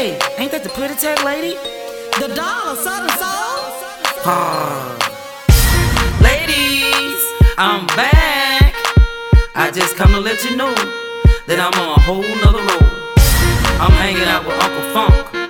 Hey, ain't that the Pretty Tech lady? The doll of Southern Soul? Ladies, I'm back. I just come to let you know that I'm on a whole nother road. I'm hanging out with Uncle Funk.